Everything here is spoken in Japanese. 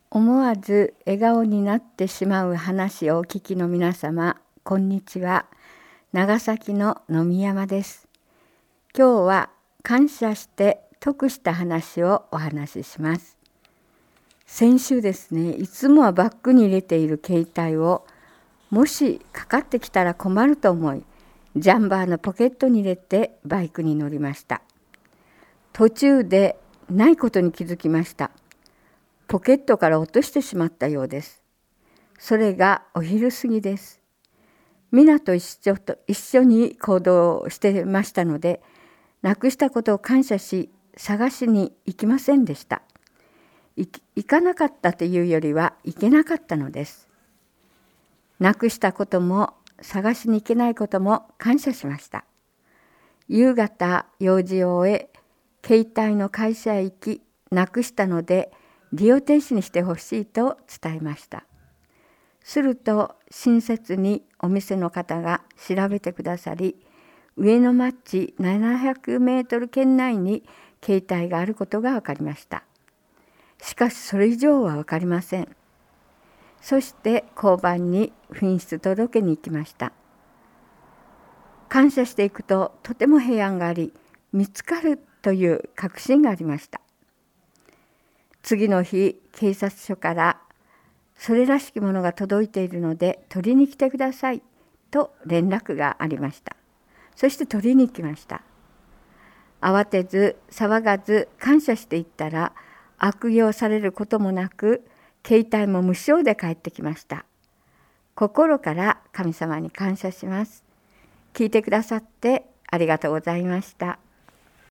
思わず笑顔になってしまう話をお聞きの皆様、こんにちは。長崎の野見山です。今日は感謝して得した話をお話しします。先週ですね、いつもはバッグに入れている携帯をもしかかってきたら困ると思い、ジャンバーのポケットに入れてバイクに乗りました。途中でないことに気づきました。ポケットから落としてしまったようです。それがお昼過ぎです。皆と一緒に行動してましたので、なくしたことを感謝し、探しに行きませんでした。行かなかったというよりは行けなかったのです。なくしたことも探しに行けないことも感謝しました。夕方用事を終え、携帯の会社へ行き、なくしたので利用停止にしてほしいと伝えました。すると親切にお店の方が調べてくださり、上野町700メートル圏内に携帯があることが分かりました。しかしそれ以上は分かりません。そして交番に紛失届けに行きました。感謝していくととても平安があり、見つかるという確信がありました。次の日、警察署からそれらしきものが届いているので取りに来てくださいと連絡がありました。そして取りに行きました。慌てず騒がず感謝していったら、悪用されることもなく、携帯も無償で返ってきました。心から神様に感謝します。聞いてくださってありがとうございました。